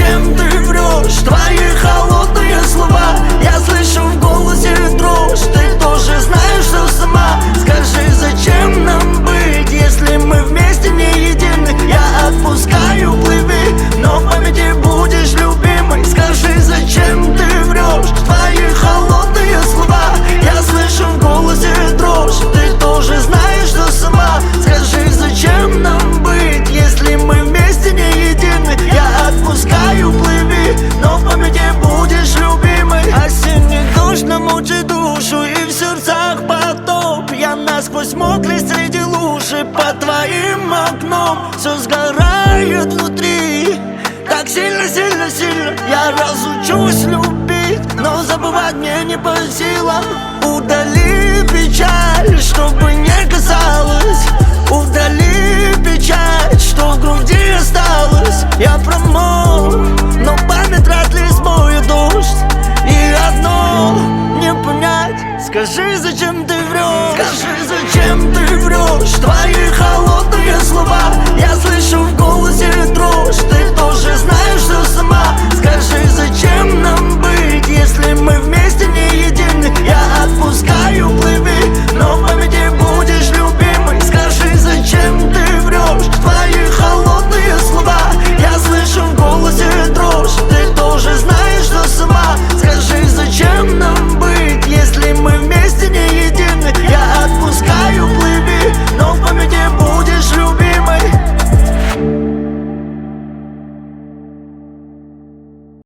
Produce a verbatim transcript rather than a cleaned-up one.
зачем ты врешь? Твои холодные слова, я слышу в голосе дрожь. Ты тоже знаешь, что сама. Скажи, зачем нам быть, если мы вместе не едины? Я отпускаю, плыви, но в памяти будешь любимой. Скажи, зачем ты врешь? Твои холодные слова, я слышу в голосе дрожь. Ты тоже знаешь, что сама. Скажи, зачем нам быть, если мы вместе не едины? Я отпускаю, плыви, но в памяти будешь любимой. Осенний дождь намочит душу, и в сердцах потоп. Я насквозь мокрый среди лужи, под твоим окном все сгорает внутри. Так сильно, сильно, сильно я разучусь любить, но забывать мне не по силам.